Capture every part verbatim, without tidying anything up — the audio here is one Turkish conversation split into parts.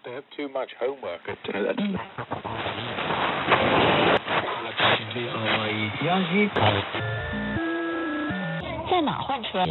They have too much homework. That's Mm. Yahi 在哪换车？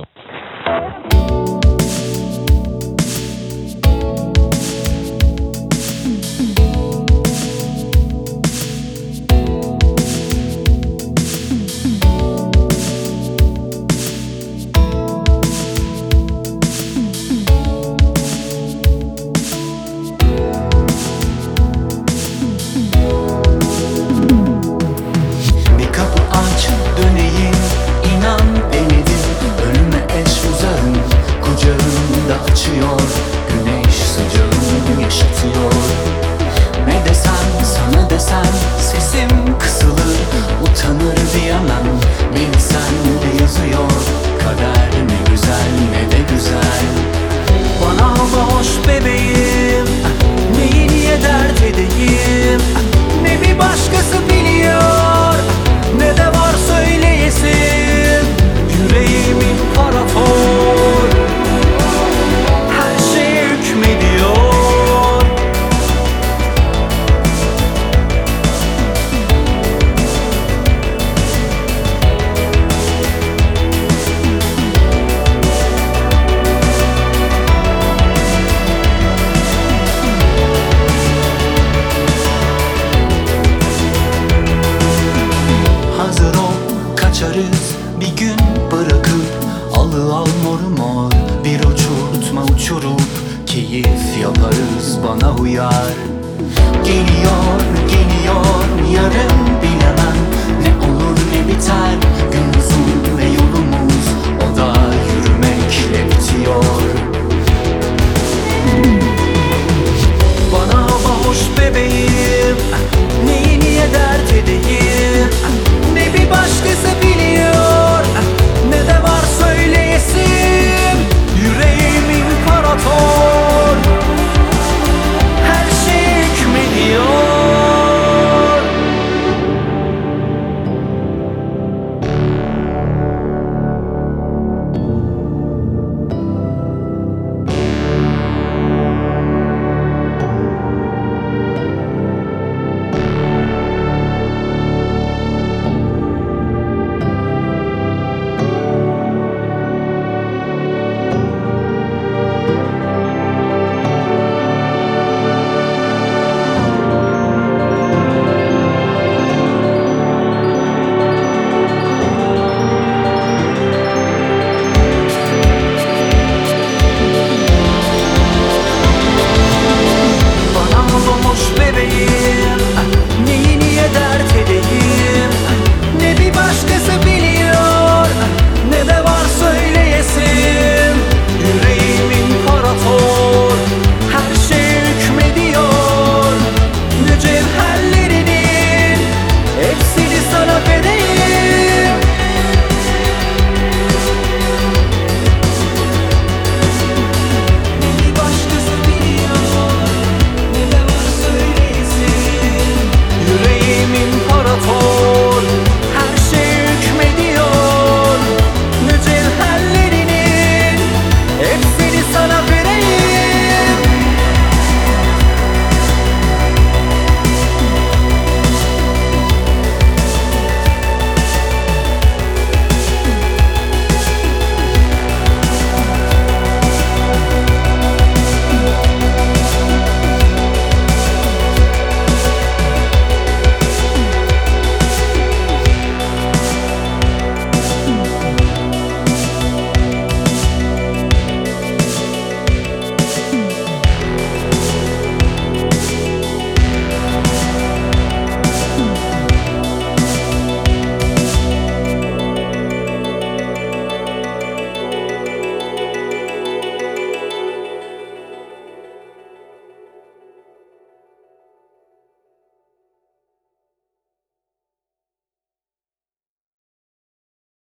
bir kapı aç döneyim, inan benidim. Ölüme eş uzağım, kucağımda açıyor. Güneş sıcağını yaşatıyor. Ne desem sana desem sesim kısılır. Utanır diyemem, beni sende yazıyor. Kader ne güzel ne de güzel. Bana hava hoş bebeğim, neyi niye dert edeyim. Ne bir başkası biliyor, ne de var söyleyesin. Yüreğimin parafor, her şeye hükmediyor. Hazır ol, kaçarız bir gün bırakıp. Alı al mor mor, bir uçurtma uçurup. Keyif yaparız bana uyar. Geliyor, geliyor yarın bilemem. Ne olur ne biter, gün uzun